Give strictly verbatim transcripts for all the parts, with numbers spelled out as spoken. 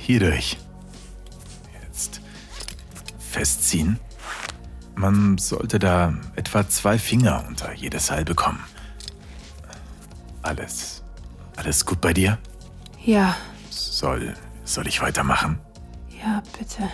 hierdurch. Jetzt festziehen. Man sollte da etwa zwei Finger unter jede Seil bekommen. Alles, alles gut bei dir? Ja. Soll, soll ich weitermachen? Ja, bitte.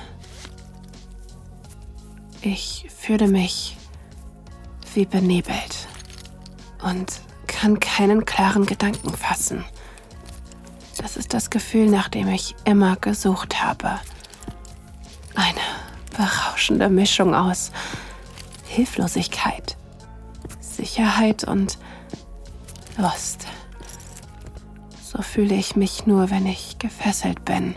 Ich fühle mich wie benebelt und kann keinen klaren Gedanken fassen. Das ist das Gefühl, nach dem ich immer gesucht habe. Eine berauschende Mischung aus Hilflosigkeit, Sicherheit und Lust. So fühle ich mich nur, wenn ich gefesselt bin.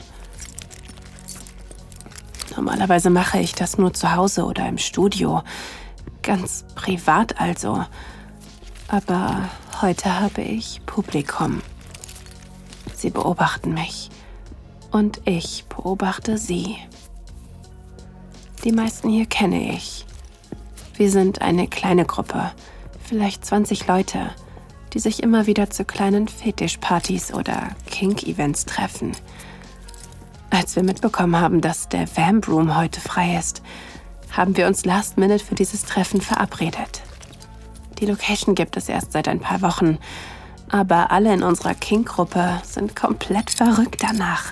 Normalerweise mache ich das nur zu Hause oder im Studio, ganz privat also. Aber heute habe ich Publikum. Sie beobachten mich und ich beobachte sie. Die meisten hier kenne ich. Wir sind eine kleine Gruppe, vielleicht zwanzig Leute, die sich immer wieder zu kleinen Fetischpartys oder Kink-Events treffen. Als wir mitbekommen haben, dass der Vamp Room heute frei ist, haben wir uns last minute für dieses Treffen verabredet. Die Location gibt es erst seit ein paar Wochen, aber alle in unserer Kink-Gruppe sind komplett verrückt danach.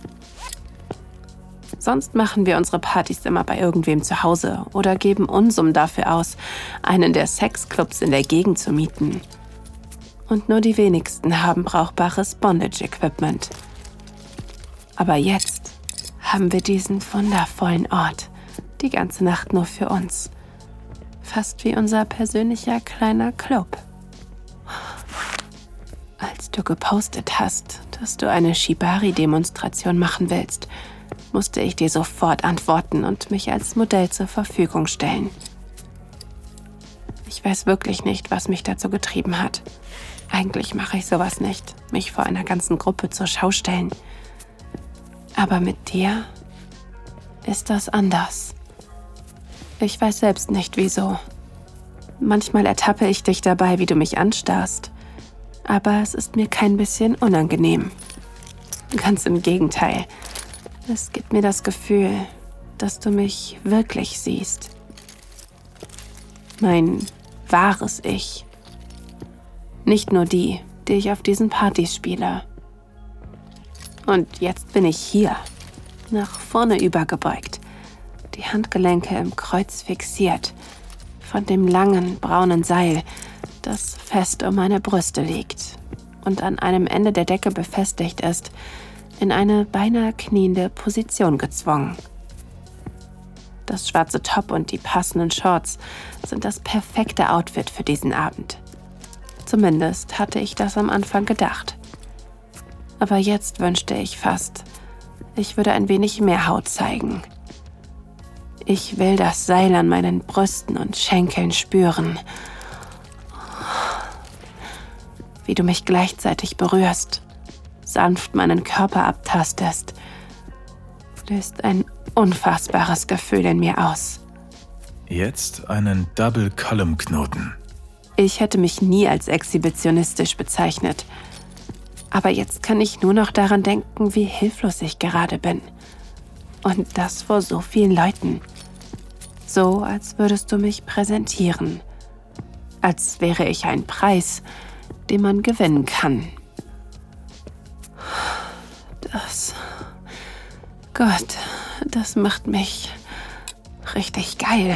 Sonst machen wir unsere Partys immer bei irgendwem zu Hause oder geben Unsummen dafür aus, einen der Sexclubs in der Gegend zu mieten. Und nur die wenigsten haben brauchbares Bondage-Equipment. Aber jetzt haben wir diesen wundervollen Ort, die ganze Nacht nur für uns. Fast wie unser persönlicher kleiner Club. Als du gepostet hast, dass du eine Shibari-Demonstration machen willst, musste ich dir sofort antworten und mich als Modell zur Verfügung stellen. Ich weiß wirklich nicht, was mich dazu getrieben hat. Eigentlich mache ich sowas nicht, mich vor einer ganzen Gruppe zur Schau stellen. Aber mit dir ist das anders. Ich weiß selbst nicht, wieso. Manchmal ertappe ich dich dabei, wie du mich anstarrst. Aber es ist mir kein bisschen unangenehm. Ganz im Gegenteil. Es gibt mir das Gefühl, dass du mich wirklich siehst. Mein wahres Ich. Nicht nur die, die ich auf diesen Partys spiele. Und jetzt bin ich hier, nach vorne übergebeugt, die Handgelenke im Kreuz fixiert, von dem langen, braunen Seil, das fest um meine Brüste liegt und an einem Ende der Decke befestigt ist, in eine beinahe kniende Position gezwungen. Das schwarze Top und die passenden Shorts sind das perfekte Outfit für diesen Abend. Zumindest hatte ich das am Anfang gedacht. Aber jetzt wünschte ich fast, ich würde ein wenig mehr Haut zeigen. Ich will das Seil an meinen Brüsten und Schenkeln spüren. Wie du mich gleichzeitig berührst, sanft meinen Körper abtastest, löst ein unfassbares Gefühl in mir aus. Jetzt einen Double-Column-Knoten. Ich hätte mich nie als exhibitionistisch bezeichnet. Aber jetzt kann ich nur noch daran denken, wie hilflos ich gerade bin. Und das vor so vielen Leuten. So, als würdest du mich präsentieren. Als wäre ich ein Preis, den man gewinnen kann. Das... Gott, das macht mich richtig geil.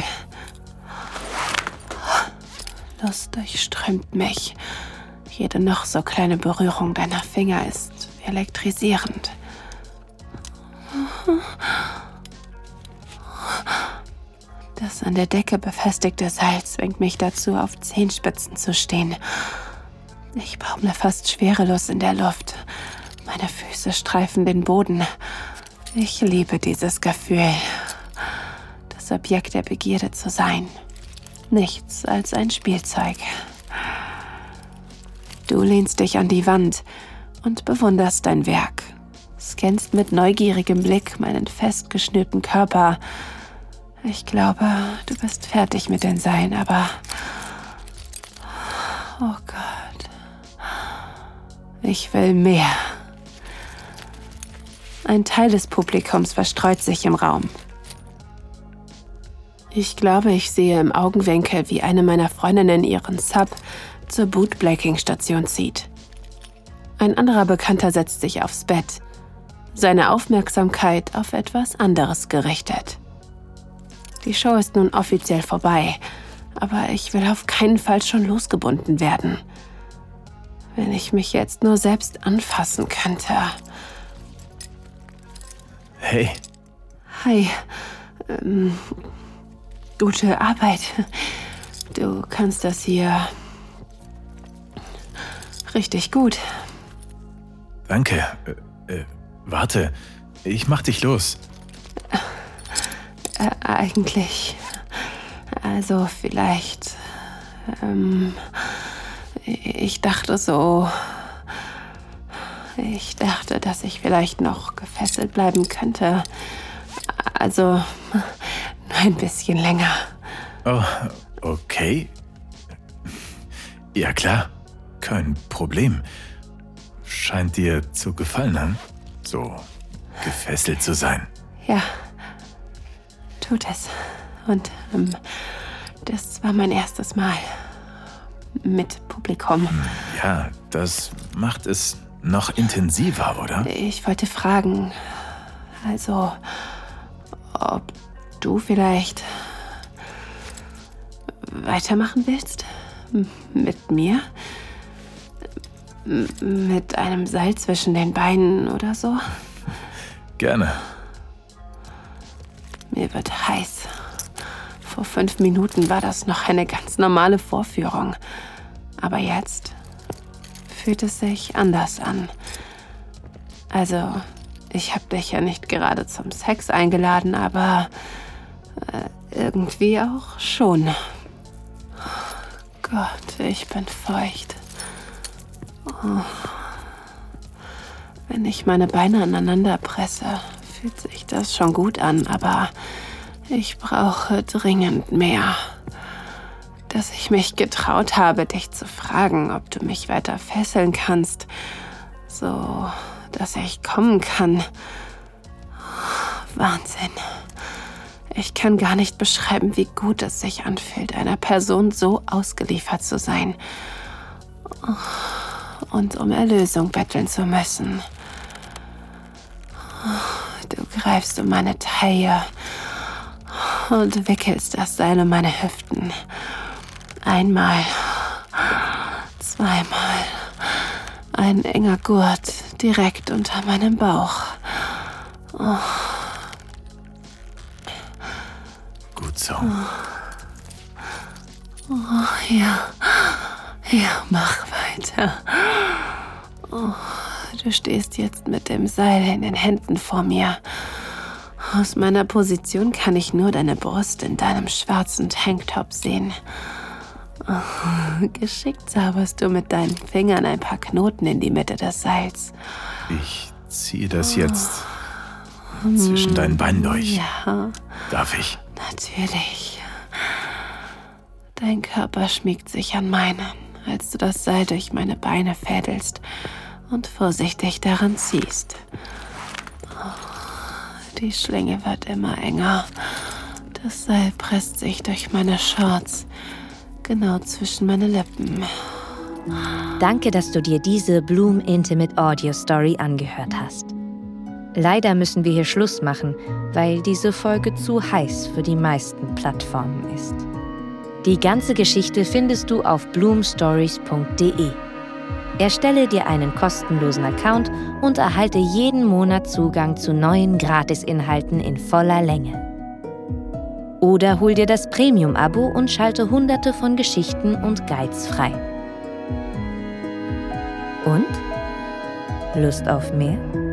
Lust durchströmt mich. Jede noch so kleine Berührung deiner Finger ist elektrisierend. Das an der Decke befestigte Seil zwingt mich dazu, auf Zehenspitzen zu stehen. Ich baumle fast schwerelos in der Luft. Meine Füße streifen den Boden. Ich liebe dieses Gefühl, das Objekt der Begierde zu sein. Nichts als ein Spielzeug. Du lehnst dich an die Wand und bewunderst dein Werk. Scannst mit neugierigem Blick meinen festgeschnürten Körper. Ich glaube, du bist fertig mit den Seilen, aber... Oh Gott. Ich will mehr. Ein Teil des Publikums verstreut sich im Raum. Ich glaube, ich sehe im Augenwinkel, wie eine meiner Freundinnen ihren Sub zur Bootblacking-Station zieht. Ein anderer Bekannter setzt sich aufs Bett, seine Aufmerksamkeit auf etwas anderes gerichtet. Die Show ist nun offiziell vorbei, aber ich will auf keinen Fall schon losgebunden werden. Wenn ich mich jetzt nur selbst anfassen könnte. Hey. Hi. Ähm, gute Arbeit. Du kannst das hier richtig gut. Danke. Äh, äh, warte, ich mach dich los. Äh, eigentlich. Also vielleicht. Ähm, ich dachte so. Ich dachte, dass ich vielleicht noch gefesselt bleiben könnte. Also nur ein bisschen länger. Oh, okay. Ja klar, kein Problem. Scheint dir zu gefallen, ne? So gefesselt zu sein. Ja, tut es. Und ähm, das war mein erstes Mal mit Publikum. Ja, das macht es noch intensiver, oder? Ich wollte fragen, also, ob du vielleicht weitermachen willst? M- mit mir? M- mit einem Seil zwischen den Beinen oder so? Gerne. Mir wird heiß. Vor fünf Minuten war das noch eine ganz normale Vorführung. Aber jetzt fühlt es sich anders an. Also, ich habe dich ja nicht gerade zum Sex eingeladen, aber äh, irgendwie auch schon. Gott, ich bin feucht. Oh. Wenn ich meine Beine aneinander presse, fühlt sich das schon gut an, aber ich brauche dringend mehr. Dass ich mich getraut habe, dich zu fragen, ob du mich weiter fesseln kannst, so dass ich kommen kann. Wahnsinn. Ich kann gar nicht beschreiben, wie gut es sich anfühlt, einer Person so ausgeliefert zu sein und um Erlösung betteln zu müssen. Du greifst um meine Taille und wickelst das Seil um meine Hüften. Einmal, zweimal, ein enger Gurt direkt unter meinem Bauch. Oh. Gut so. Oh, ja, ja, mach weiter. Oh, du stehst jetzt mit dem Seil in den Händen vor mir. Aus meiner Position kann ich nur deine Brust in deinem schwarzen Tanktop sehen. Oh, geschickt zauberst du mit deinen Fingern ein paar Knoten in die Mitte des Seils. Ich ziehe das jetzt zwischen deinen Beinen durch. Ja. Darf ich? Natürlich. Dein Körper schmiegt sich an meinen, als du das Seil durch meine Beine fädelst und vorsichtig daran ziehst. Oh, die Schlinge wird immer enger. Das Seil presst sich durch meine Shorts, genau zwischen meine Lippen. Danke, dass du dir diese Bloom Intimate Audio Story angehört hast. Leider müssen wir hier Schluss machen, weil diese Folge zu heiß für die meisten Plattformen ist. Die ganze Geschichte findest du auf bloom stories punkt de. Erstelle dir einen kostenlosen Account und erhalte jeden Monat Zugang zu neuen Gratisinhalten in voller Länge. Oder hol dir das Premium-Abo und schalte hunderte von Geschichten und Guides frei. Und? Lust auf mehr?